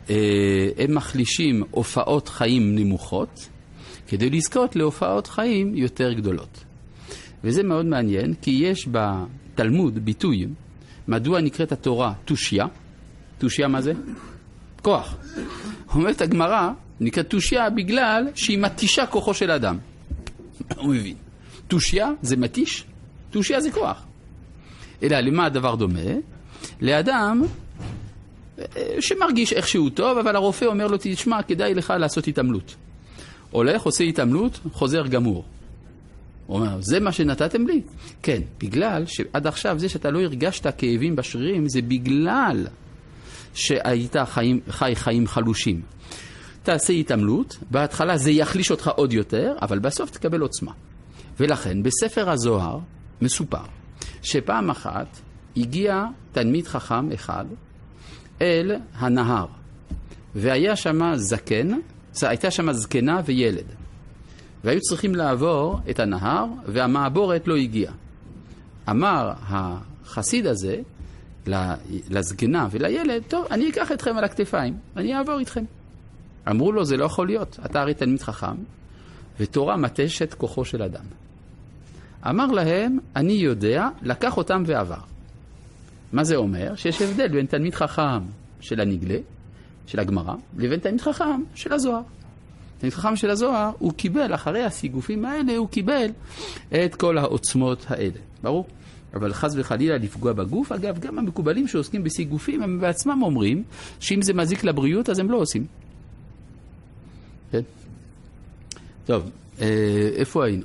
[SPEAKER 1] הם מחלישים הופעות חיים נמוכות, כדי לזכות להופעות חיים יותר גדולות. וזה מאוד מעניין, כי יש בתלמוד ביטוי, מדוע נקראת התורה תושיה. תושיה מה זה? כוח. אומרת הגמרא, נקראת תושיה בגלל שהיא מתישה כוחו של אדם. הוא מבין. תושיה זה מתיש, תושיה זה כוח. אלא למה הדבר דומה? לאדם שמרגיש איכשהו טוב, אבל הרופא אומר לו, תשמע, כדאי לך לעשות התעמלות. הולך, עושה התעמלות, חוזר גמור. הוא אומר, זה מה שנתתם לי? כן, בגלל שעד עכשיו זה שאתה לא הרגשת כאבים בשרירים, זה בגלל שהיית חי חיים חלושים. תעשה התעמלות, בהתחלה זה יחליש אותך עוד יותר, אבל בסוף תקבל עוצמה. ולכן בספר הזוהר מסופר שפעם אחת הגיע תלמיד חכם אחד אל הנהר, והיה שם זקן, הייתה שם זקנה וילד, והיו צריכים לעבור את הנהר, והמעבורת לא הגיעה. אמר החסיד הזה לזקנה ולילד, טוב, אני אקח אתכם על הכתפיים, אני אעבור איתכם. אמרו לו, זה לא יכול להיות, אתה הרי תלמיד חכם, ותורה מתשת כוחו של אדם. אמר להם, אני יודע, לקח אותם ועבר. מה זה אומר? שיש הבדל בין תלמיד חכם של הנגלה, של הגמרא, לבין תלמיד חכם של הזוהר. תלמיד חכם של הזוהר, הוא קיבל, אחרי הסיגופים האלה, הוא קיבל את כל העוצמות האלה. ברור? אבל חס וחלילה לפגוע בגוף. אגב, גם המקובלים שעוסקים בסיגופים, הם בעצמם אומרים שאם זה מזיק לבריאות, אז הם לא עושים. כן? טוב, איפה היינו?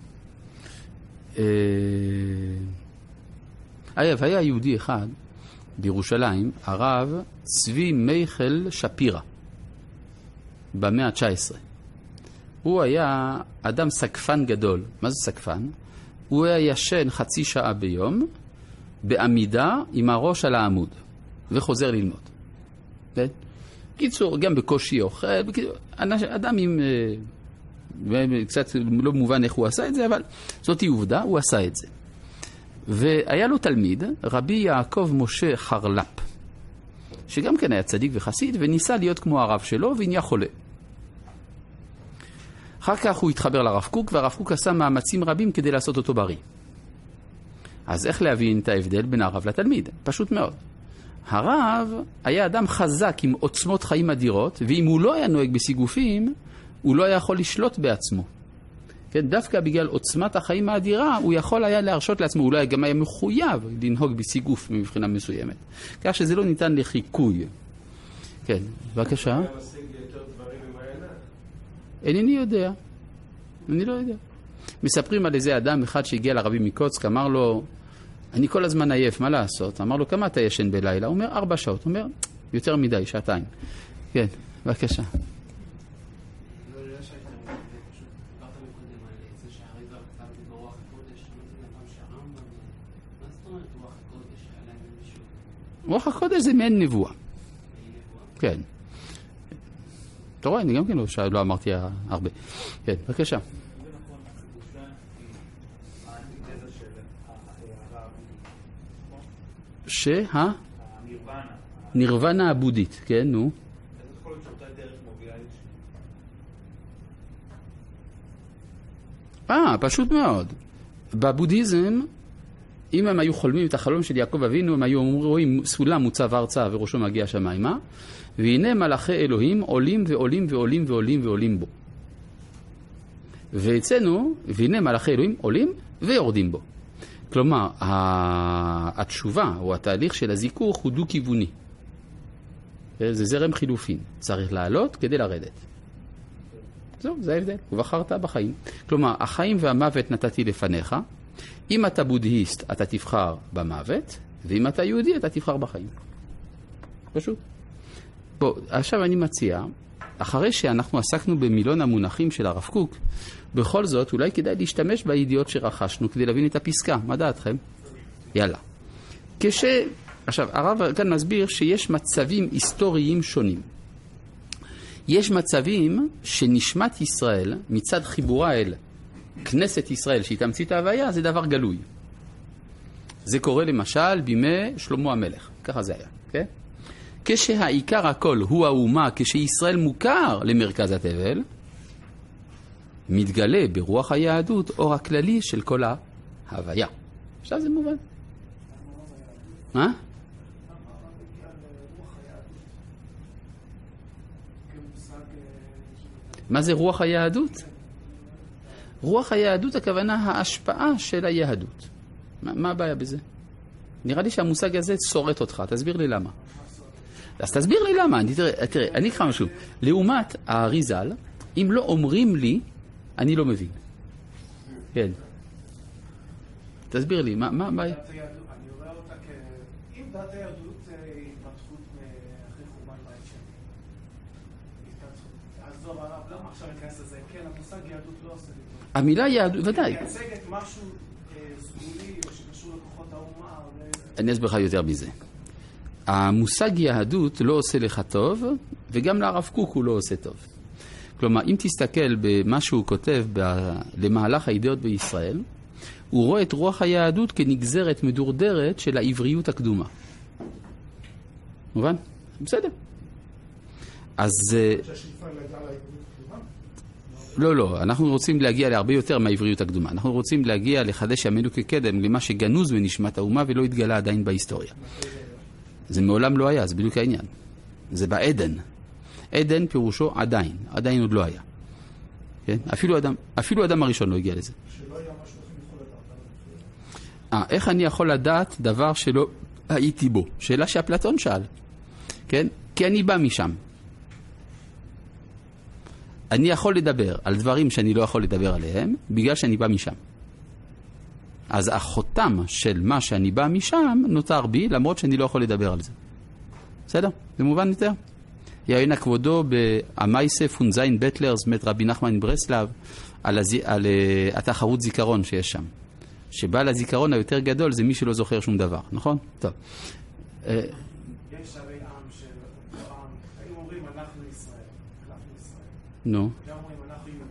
[SPEAKER 1] היה יהודי אחד בירושלים, הרב צבי מיכל שפירא, במאה ה-19. הוא היה אדם סקפן גדול. מה זה סקפן? הוא היה ישן חצי שעה ביום, בעמידה עם הראש על העמוד, וחוזר ללמוד. כן? קיצור, גם בקושי אוכל, אדם עם... קצת לא מובן איך הוא עשה את זה, אבל זאת היא עובדה, הוא עשה את זה. והיה לו תלמיד, רבי יעקב משה חרל"פ, שגם כן היה צדיק וחסיד, וניסה להיות כמו הרב שלו, ונהיה חולה. אחר כך הוא התחבר לרב קוק, והרב קוק עשה מאמצים רבים כדי לעשות אותו בריא. אז איך להבין את ההבדל בין הרב לתלמיד? פשוט מאוד. הרב היה אדם חזק עם עוצמות חיים אדירות, ואם הוא לא היה נוהג בסיגופים, הוא לא היה יכול לשלוט בעצמו. כן, דווקא בגלל עוצמת החיים האדירה, הוא יכול היה להרשות לעצמו, אולי גם היה מחויב לנהוג בסיגוף מבחינה מסוימת. כך שזה לא ניתן לחיקוי. כן, בבקשה.
[SPEAKER 3] הוא היה משיג יותר דברים עם העיניים?
[SPEAKER 1] אינני יודע. אני לא יודע. מספרים על איזה אדם אחד שהגיע לרבי מקוצק, אמר לו, אני כל הזמן עייף, מה לעשות? אמר לו, כמה אתה ישן בלילה? הוא אומר, 4 שעות. הוא אומר, יותר מדי, 2 שעות. כן, בבקשה. רוח הקודש זה מעין נבואה. כן. אתה רואה, אני גם כן לא אמרתי הרבה. כן, בבקשה. נירוונה הבודית, כן, נו. פשוט מאוד. בבודהיזם, אם הם היו חולמים את החלום של יעקב אבינו, הם היו רואים סולם מוצב ארצה וראשו מגיע שמיימה, והנה מלאכי אלוהים עולים ועולים ועולים ועולים ועולים בו. ואצלנו, והנה מלאכי אלוהים עולים ויורדים בו. כלומר, התשובה או התהליך של הזיכוך הוא דו-כיווני. זה זרם חילופין. צריך לעלות כדי לרדת. זהו, זה ההבדל. ובחרת בחיים. כלומר, החיים והמוות נתתי לפניך. אם אתה בודהיסט, אתה תבחר במוות, ואם אתה יהודי, אתה תבחר בחיים. פשוט. בוא, עכשיו אני מציע, אחרי שאנחנו עסקנו במילון המונחים של הרב קוק, בכל זאת, אולי כדאי להשתמש בידיעות שרכשנו כדי להבין את הפסקה. מה דעתכם? יאללה. עכשיו, הרב כאן מסביר שיש מצבים היסטוריים שונים. יש מצבים שנשמת ישראל, מצד חיבורה אל כנסת ישראל, שהיא תמצית ההוויה, זה דבר גלוי. זה קורה למשל בימי שלמה המלך. ככה זה היה, כן? כשהעיקר הכל הוא האומה, כשישראל מוכר למרכז התבל, מתגלה ברוח היהדות אור הכללי של כל ההוויה. עכשיו זה מובן. מה? מה זה רוח היהדות? רוח היהדות הכוונה ההשפעה של היהדות. מה הבעיה בזה? נראה לי שהמושג הזה שורט אותך, תסביר לי למה. אז תסביר לי למה, תראה, אני אקרא משהו. לעומת האריזל, אם לא אומרים לי, אני לא מבין. כן. תסביר לי, מה הבעיה?
[SPEAKER 2] אני רואה אותה אם דת היהדות היא התפתחות אחרי חורבן בית שני. אז זו הרב, למה עכשיו נכנס לזה? כן, המושג יהדות לא עושה לי.
[SPEAKER 1] המילה יהדות, ודאי.
[SPEAKER 2] היא מייצגת משהו סגולי או שקשור לכוחות האומה.
[SPEAKER 1] אני אסביר לך יותר מזה. המושג יהדות לא עושה לך טוב, וגם לרב קוק הוא לא עושה טוב. כלומר, אם תסתכל במה שהוא כותב למהלך האידאות בישראל, הוא רואה את רוח היהדות כנגזרת מדורדרת של העבריות הקדומה. מובן? בסדר. אז... לא, אנחנו רוצים להגיע להרבה יותר מהעבריות הקדומה. אנחנו רוצים להגיע לחדש ימינו כקדם, למה שגנוז בנשמת האומה ולא התגלה עדיין בהיסטוריה. זה מעולם לא היה, זה בדיוק העניין. זה בעדן. עדן פירושו עדיין עוד לא היה. כן? אפילו אדם הראשון לא הגיע לזה.
[SPEAKER 2] שלא היה משהו איך יכול לדעת.
[SPEAKER 1] איך אני יכול לדעת דבר שלא הייתי בו? שאלה שאפלטון שאל. כן? כי אני בא משם. אני יכול לדבר על דברים שאני לא יכול לדבר עליהם, בגלל שאני בא משם. אז החותם של מה שאני בא משם נותר בי, למרות שאני לא יכול לדבר על זה. בסדר? זה מובן יותר? יעיין כבודו במייסה פונזיין בטלרס מת רבי נחמן ברסלב על התחרות זיכרון שיש שם. שבא לזיכרון היותר גדול זה מי שלא זוכר שום דבר, נכון? טוב.
[SPEAKER 2] יש הרי עם של עם, היו אומרים אנחנו ישראל.
[SPEAKER 1] נו.
[SPEAKER 2] גם אומרים אנחנו יהודים.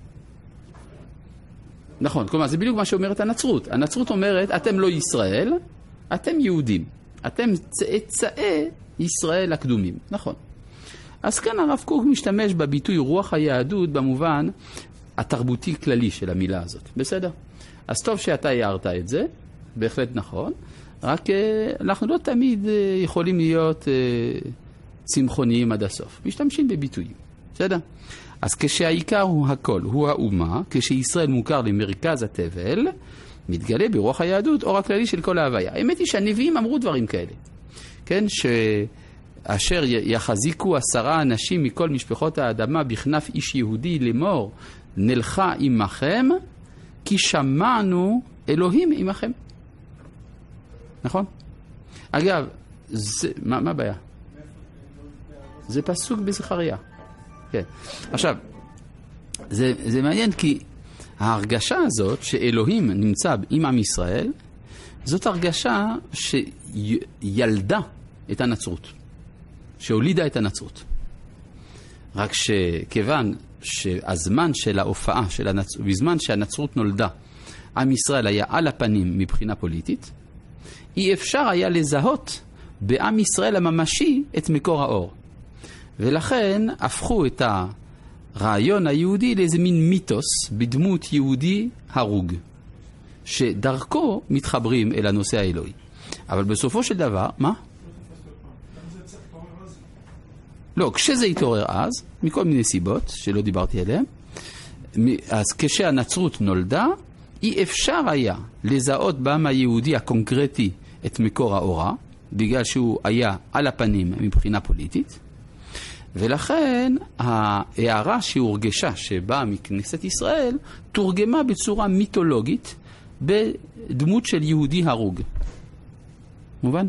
[SPEAKER 1] נכון, כלומר זה בדיוק מה שאומרת הנצרות. הנצרות אומרת אתם לא ישראל, אתם יהודים. אתם צאצאי ישראל הקדומים. נכון. אז כאן הרב קוק משתמש בביטוי רוח היהדות במובן התרבותי כללי של המילה הזאת. בסדר? אז טוב שאתה הערת את זה, בהחלט נכון, רק אנחנו לא תמיד יכולים להיות צמחוניים עד הסוף. משתמשים בביטויים. בסדר? אז כשהעיקר הוא הכל, הוא האומה, כשישראל מוכר למרכז התבל, מתגלה ברוח היהדות אור הכללי של כל ההוויה. האמת היא שהנביאים אמרו דברים כאלה. כן? אשר יחזיקו 10 אנשים מכל משפחות האדמה בכנף איש יהודי לאמור, נלכה עמכם, כי שמענו אלוהים עמכם. נכון? אגב, מה הבעיה? זה פסוק בזכריה. כן. עכשיו, זה מעניין כי ההרגשה הזאת שאלוהים נמצא עם עם ישראל, זאת הרגשה שילדה את הנצרות. שהולידה את הנצרות. רק שכיוון שהזמן של ההופעה של הנצרות, בזמן שהנצרות נולדה, עם ישראל היה על הפנים מבחינה פוליטית, אי אפשר היה לזהות בעם ישראל הממשי את מקור האור. ולכן הפכו את הרעיון היהודי לאיזה מין מיתוס בדמות יהודי הרוג, שדרכו מתחברים אל הנושא האלוהי. אבל בסופו של דבר, מה? לא, כשזה התעורר אז, מכל מיני סיבות שלא דיברתי עליהן, אז כשהנצרות נולדה, אי אפשר היה לזהות בעם היהודי הקונקרטי את מקור האורה, בגלל שהוא היה על הפנים מבחינה פוליטית, ולכן ההערה שהורגשה שבאה מכנסת ישראל, תורגמה בצורה מיתולוגית בדמות של יהודי הרוג. מובן?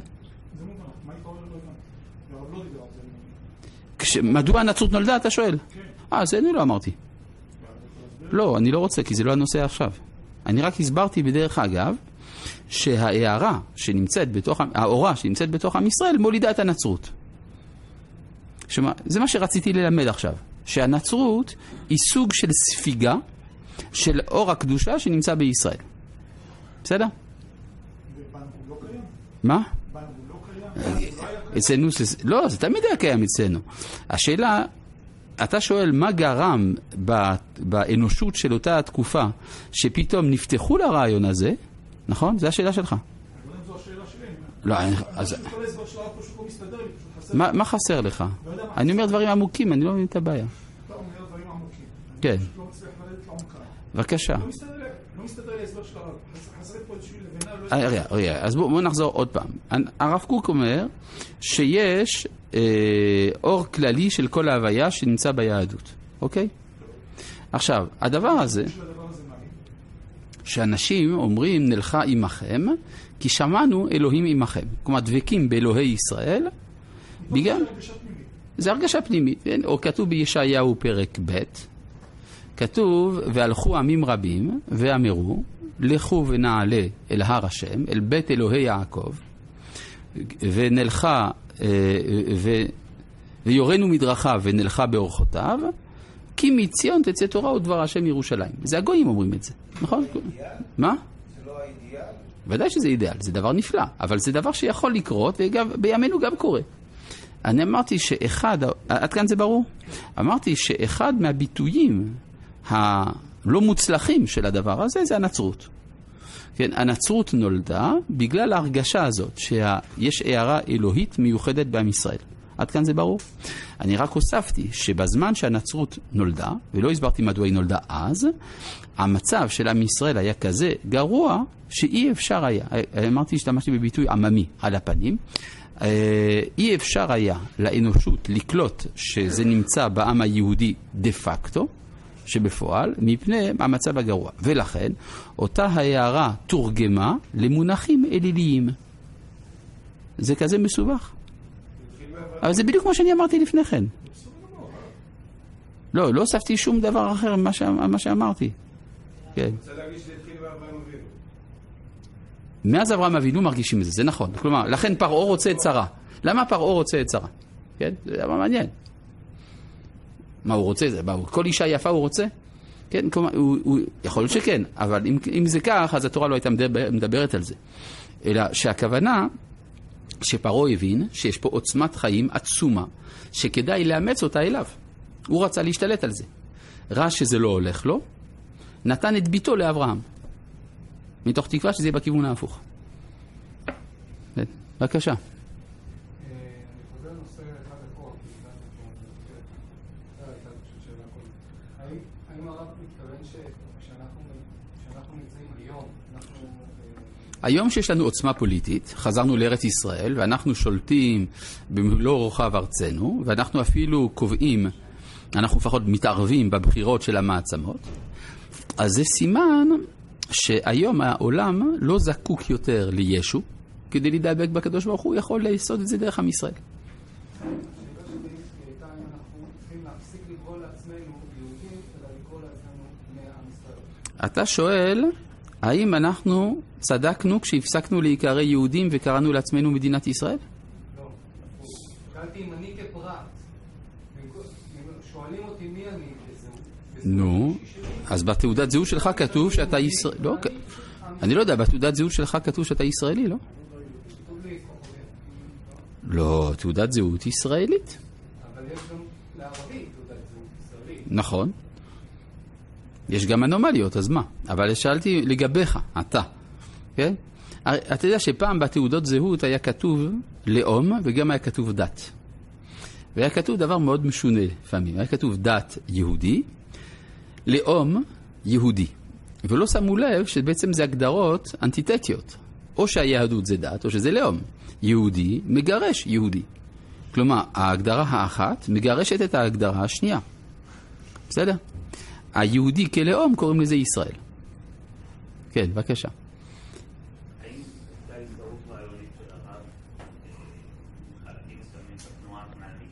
[SPEAKER 1] מדוע הנצרות נולדה, אתה שואל? זה אני לא אמרתי. לא, אני לא רוצה, כי זה לא הנושא עכשיו. אני רק הסברתי בדרך אגב, שההערה שנמצאת בתוך, האורה שנמצאת בתוך עם ישראל, מולידה את הנצרות. זה מה שרציתי ללמד עכשיו. שהנצרות היא סוג של ספיגה של אור הקדושה שנמצא בישראל. בסדר?
[SPEAKER 2] בנגול לא קיים?
[SPEAKER 1] מה?
[SPEAKER 2] בנגול לא קיים?
[SPEAKER 1] אצלנו, לא, זה תמיד היה קיים אצלנו. השאלה, אתה שואל מה גרם באנושות של אותה התקופה שפתאום נפתחו לרעיון הזה, נכון? זו השאלה שלך.
[SPEAKER 2] זו השאלה שלי.
[SPEAKER 1] לא, אז...
[SPEAKER 2] כל הסבר שלה פשוט לא מסתדר לי, פשוט חסר.
[SPEAKER 1] מה חסר לך? אני אומר דברים עמוקים, אני לא מבין את הבעיה.
[SPEAKER 2] אתה אומר דברים עמוקים.
[SPEAKER 1] כן.
[SPEAKER 2] אני פשוט לא מצליח לרדת לעומקה.
[SPEAKER 1] בבקשה.
[SPEAKER 2] לא מסתדר לי הסבר של הרב. חסר פה איזושהי לבנה.
[SPEAKER 1] רגע, אז בואו נחזור עוד פעם. הרב קוק אומר שיש אור כללי של כל ההוויה שנמצא ביהדות. אוקיי? עכשיו, הדבר הזה, שאנשים אומרים נלכה עמכם, כי שמענו אלוהים עמכם. כלומר, דבקים באלוהי ישראל, בגלל... זה הרגשה פנימית, כן? או כתוב בישעיהו פרק ב', כתוב, והלכו עמים רבים ואמרו, לכו ונעלה אל הר השם, אל בית אלוהי יעקב, ונלכה, ויורנו מדרכה ונלכה באורחותיו, כי מציון תצא תורה ודבר השם ירושלים. זה הגויים אומרים את זה, נכון? מה?
[SPEAKER 4] זה לא האידיאל?
[SPEAKER 1] ודאי שזה אידיאל, זה דבר נפלא, אבל זה דבר שיכול לקרות, ובימינו גם קורה. אני אמרתי שאחד, עד כאן זה ברור? אמרתי שאחד מהביטויים הלא מוצלחים של הדבר הזה זה הנצרות. כן, הנצרות נולדה בגלל ההרגשה הזאת שיש הערה אלוהית מיוחדת בעם ישראל. עד כאן זה ברור? אני רק הוספתי שבזמן שהנצרות נולדה, ולא הסברתי מדוע היא נולדה אז, המצב של עם ישראל היה כזה גרוע שאי אפשר היה, אמרתי השתמשתי בביטוי עממי על הפנים, אי אפשר היה לאנושות לקלוט שזה נמצא בעם היהודי דה פקטו, שבפועל, מפני המצב הגרוע. ולכן, אותה הערה תורגמה למונחים אליליים. זה כזה מסובך. אבל זה בדיוק כמו שאני אמרתי לפני כן. לא הוספתי שום דבר אחר ממה שאמרתי. כן.
[SPEAKER 3] רוצה להגיד שזה התחיל באברהם אבינו.
[SPEAKER 1] מאז אברהם אבינו מרגישים את זה, זה נכון. כלומר, לכן פרעה רוצה את שרה. למה פרעה רוצה את שרה? כן? זה דבר מעניין. מה הוא רוצה? כל אישה יפה הוא רוצה? כן, כלומר, יכול להיות שכן, אבל אם זה כך, אז התורה לא הייתה מדברת על זה. אלא שהכוונה שפרעה הבין שיש פה עוצמת חיים עצומה, שכדאי לאמץ אותה אליו. הוא רצה להשתלט על זה. ראה שזה לא הולך לו, נתן את ביתו לאברהם. מתוך תקווה שזה יהיה בכיוון ההפוך. בבקשה. היום שיש לנו עוצמה פוליטית, חזרנו לארץ ישראל, ואנחנו שולטים במלוא רוחב ארצנו, ואנחנו אפילו קובעים, אנחנו לפחות מתערבים בבחירות של המעצמות, אז זה סימן שהיום העולם לא זקוק יותר לישו, כדי להידבק בקדוש ברוך הוא, יכול לעשות את זה דרך עם ישראל. אתה שואל, האם אנחנו צדקנו כשהפסקנו להיקרא יהודים וקראנו לעצמנו מדינת ישראל?
[SPEAKER 4] לא. קלתי אם אני כפרט. שואלים אותי מי אני בזהות.
[SPEAKER 1] נו, אז בתעודת זהות שלך כתוב שאתה ישראלי. לא, אני לא יודע, בתעודת זהות שלך כתוב שאתה ישראלי, לא? לא, תעודת זהות ישראלית.
[SPEAKER 4] אבל יש גם לערבי תעודת זהות ישראלית.
[SPEAKER 1] נכון. יש גם אנומליות, אז מה? אבל שאלתי לגביך, אתה. כן? אתה יודע שפעם בתעודות זהות היה כתוב לאום וגם היה כתוב דת. והיה כתוב דבר מאוד משונה לפעמים. היה כתוב דת יהודי, לאום יהודי. ולא שמו לב שבעצם זה הגדרות אנטיתטיות. או שהיהדות זה דת או שזה לאום. יהודי מגרש יהודי. כלומר, ההגדרה האחת מגרשת את ההגדרה השנייה. בסדר? היהודי כלאום קוראים לזה ישראל. כן, בבקשה.
[SPEAKER 5] האם הייתה הזדהות רעיונית של הרב חלקים מסוימים בתנועה הכנענית?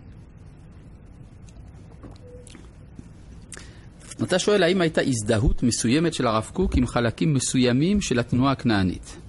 [SPEAKER 1] אתה שואל האם הייתה הזדהות מסוימת של הרב קוק עם חלקים מסוימים של התנועה הכנענית.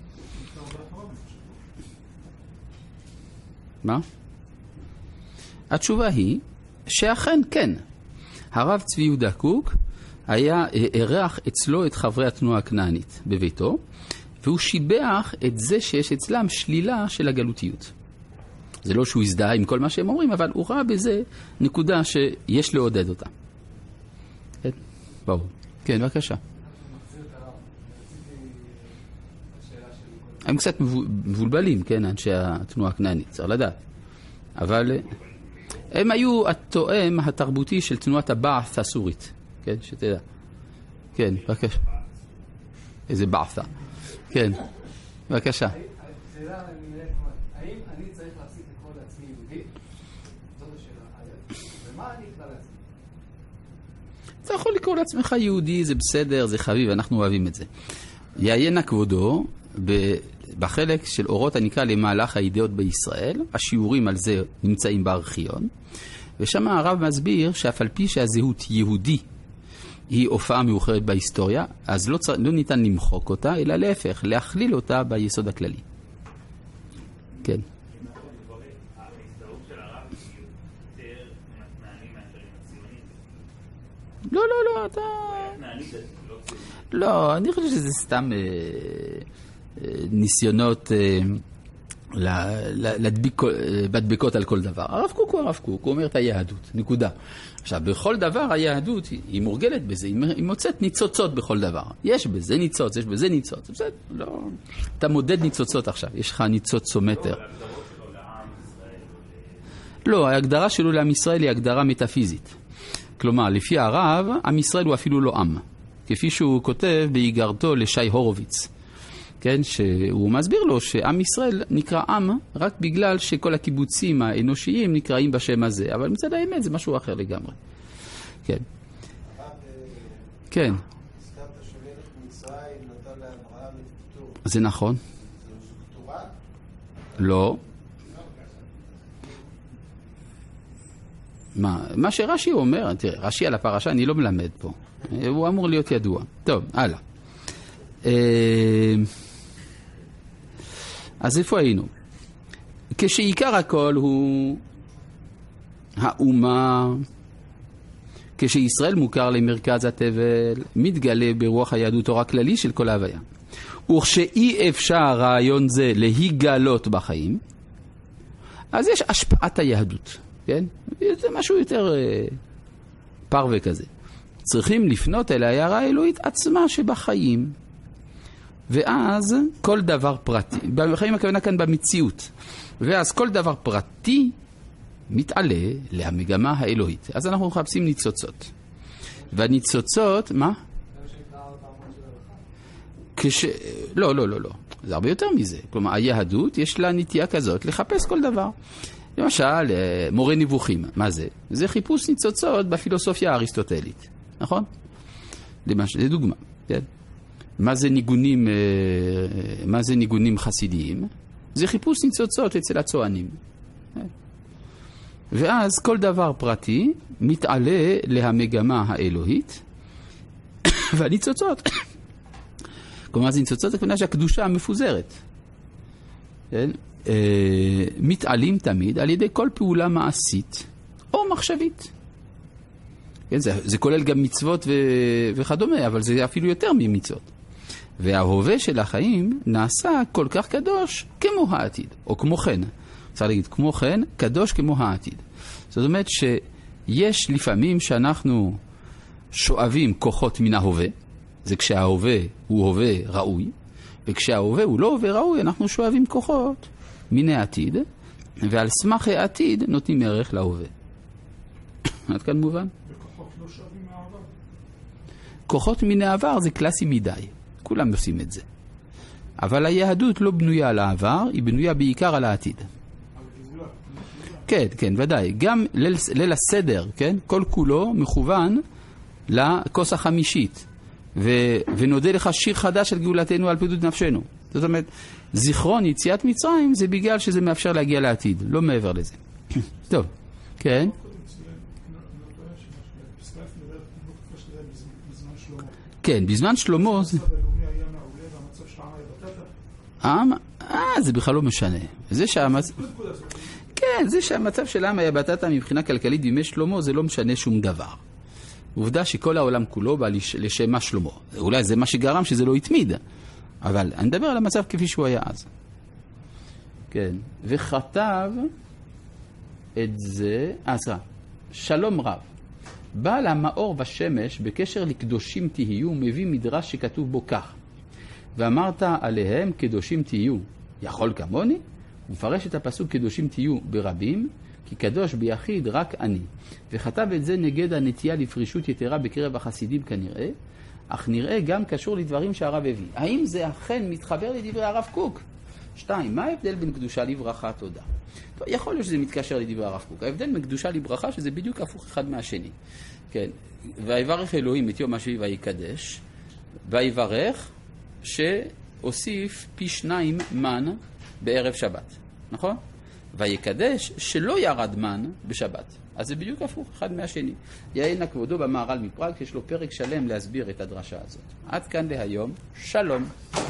[SPEAKER 1] מה? התשובה היא שאכן כן. הרב צבי יהודה קוק היה ערך אצלו את חברי התנועה הכנענית בביתו, והוא שיבח את זה שיש אצלם שלילה של הגלותיות. זה לא שהוא הזדהה עם כל מה שהם אומרים, אבל הוא ראה בזה נקודה שיש לעודד אותה. כן, ברור. כן, בבקשה. הם קצת מבולבלים, כן, אנשי התנועה הכנענית, צריך לדעת. אבל הם היו התואם התרבותי של תנועת הבעת' הסורית, כן, שתדע. כן, בבקשה. איזה בעת'ה. כן, בבקשה.
[SPEAKER 4] השאלה, האם אני צריך להפסיק לקרוא לעצמי יהודי? זאת השאלה. ומה אני אקרא לעצמי?
[SPEAKER 1] אתה יכול לקרוא לעצמך יהודי, זה בסדר, זה חביב, אנחנו אוהבים את זה. יעיין כבודו בחלק של אורות הנקרא למהלך האידאות בישראל, השיעורים על זה נמצאים בארכיון, ושם הרב מסביר שאף על פי שהזהות יהודי היא הופעה מאוחרת בהיסטוריה, אז לא ניתן למחוק אותה, אלא להפך, להכליל אותה ביסוד הכללי. כן.
[SPEAKER 5] ההזדהות של הרב היא יותר מתנענים מאשר עם הציונים.
[SPEAKER 1] לא, אתה...
[SPEAKER 5] מתנענית, לא ציונים.
[SPEAKER 1] לא, אני חושב שזה סתם ניסיונות להדבקות על כל דבר. הרב קוק הוא הרב קוק, הוא אומר את היהדות, נקודה. עכשיו, בכל דבר היהדות היא מורגלת בזה, היא מוצאת ניצוצות בכל דבר. יש בזה ניצוץ, יש בזה ניצוץ. בסדר, לא. אתה מודד ניצוצות עכשיו, יש לך ניצוצומטר. לא, ההגדרה שלו לעם ישראל היא הגדרה מטאפיזית. כלומר, לפי הרב, עם ישראל הוא אפילו לא עם. כפי שהוא כותב באיגרתו לשי הורוביץ. כן, שהוא מסביר לו שעם ישראל נקרא עם רק בגלל שכל הקיבוצים האנושיים נקראים בשם הזה, אבל מצד האמת זה משהו אחר לגמרי. כן. כן.
[SPEAKER 2] הזכרת שמלך מצרים נתן לאברהם את פטור.
[SPEAKER 1] זה נכון.
[SPEAKER 2] זה פטורה?
[SPEAKER 1] לא. מה שרש"י אומר, תראה, רש"י על הפרשה אני לא מלמד פה. הוא אמור להיות ידוע. טוב, הלאה. אז איפה היינו? כשעיקר הכל הוא האומה, כשישראל מוכר למרכז התבל, מתגלה ברוח היהדות אור הכללי של כל ההוויה. וכשאי אפשר רעיון זה להיגלות בחיים, אז יש השפעת היהדות, כן? זה משהו יותר פרווה כזה. צריכים לפנות אל ההערה האלוהית עצמה שבחיים. ואז כל דבר פרטי, בחיים הכוונה כאן במציאות, ואז כל דבר פרטי מתעלה להמגמה האלוהית. אז אנחנו מחפשים ניצוצות. והניצוצות, מה? לא. זה הרבה יותר מזה. כלומר, היהדות יש לה נטייה כזאת לחפש כל דבר. למשל, מורה נבוכים. מה זה? זה חיפוש ניצוצות בפילוסופיה האריסטוטלית. נכון? זה דוגמה. כן? מה זה ניגונים חסידיים? זה חיפוש ניצוצות אצל הצוענים. ואז כל דבר פרטי מתעלה להמגמה האלוהית, והניצוצות, כלומר זה ניצוצות הכוונה שהקדושה המפוזרת, כן? מתעלים תמיד על ידי כל פעולה מעשית או מחשבית. כן? זה כולל גם מצוות וכדומה, אבל זה אפילו יותר ממצוות. וההווה של החיים נעשה כל כך קדוש כמו העתיד, או כמו כן. צריך להגיד, כמו כן, קדוש כמו העתיד. זאת אומרת שיש לפעמים שאנחנו שואבים כוחות מן ההווה, זה כשההווה הוא הווה ראוי, וכשההווה הוא לא הווה ראוי, אנחנו שואבים כוחות מן העתיד, ועל סמך העתיד נותנים ערך להווה. עד כאן מובן?
[SPEAKER 6] וכוחות לא שואבים מהעבר?
[SPEAKER 1] כוחות מן העבר זה קלאסי מדי. כולם עושים את זה. אבל היהדות לא בנויה על העבר, היא בנויה בעיקר על העתיד. כן, כן, ודאי. גם ליל הסדר, כן? כל כולו מכוון לכוס החמישית. ונודה לך שיר חדש על גאולתנו על פדות נפשנו. זאת אומרת, זיכרון יציאת מצרים זה בגלל שזה מאפשר להגיע לעתיד, לא מעבר לזה. טוב, כן? כן, בזמן שלמה זה בכלל לא משנה. זה שהמצב של העם היה בטטה מבחינה כלכלית בימי שלמה זה לא משנה שום דבר. עובדה שכל העולם כולו בא לשם מה שלמה. אולי זה מה שגרם שזה לא התמיד. אבל אני מדבר על המצב כפי שהוא היה אז. כן. וכתב את זה, שלום רב. בעל המאור ושמש בקשר לקדושים תהיו מביא מדרש שכתוב בו כך. ואמרת עליהם קדושים תהיו, יכול כמוני? הוא מפרש את הפסוק קדושים תהיו ברבים, כי קדוש ביחיד רק אני. וכתב את זה נגד הנטייה לפרישות יתרה בקרב החסידים כנראה, אך נראה גם קשור לדברים שהרב הביא. האם זה אכן מתחבר לדברי הרב קוק? 2. מה ההבדל בין קדושה לברכה תודה? יכול להיות שזה מתקשר לדברי הרב קוק. ההבדל בין קדושה לברכה שזה בדיוק הפוך אחד מהשני. כן. ויברך אלוהים את יום השביעי ויקדש, ויברך שהוסיף פי 2 מן בערב שבת. נכון? ויקדש שלא ירד מן בשבת. אז זה בדיוק הפוך אחד מהשני. יעיין כבודו במהר"ל מפראג, יש לו פרק שלם להסביר את הדרשה הזאת. עד כאן להיום, שלום.